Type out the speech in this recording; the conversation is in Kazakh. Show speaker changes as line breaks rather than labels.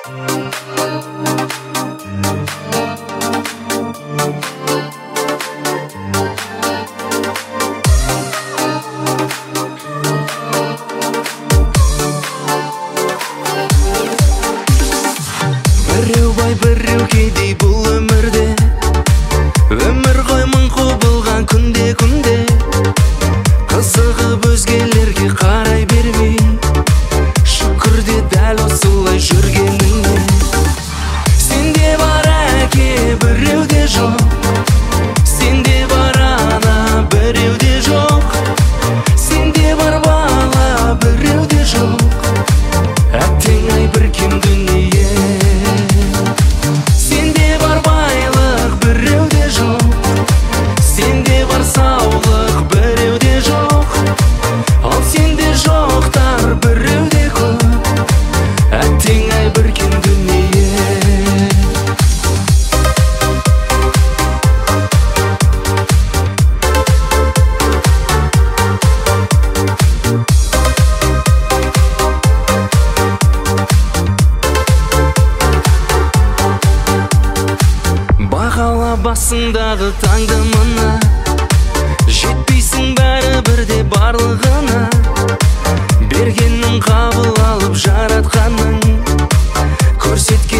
Біреу бай біреу кедей бұл өмірде, өмір ғой мың құбылған күнде қызығып өзгелерге қарай бермей, шүкір де дәл осылай жүргеніңе. Сенде бар әке, біреуде жоқ, сенде бар ана, біреуде жоқ, сенде бар бала, біреуде жоқ, әттең ай бір кем дүние. Сенде бар байлық, біреуде жоқ, сенде бар саулық, біреуде жоқ, ал сенде жоқтар біреуде көп, әттең ай бір кем дүние. Бағала басыңдағы таңдымына, жетпейсің бәрі бірде барлығына. Бергеннің қабыл алып жаратқанның, көрсеткен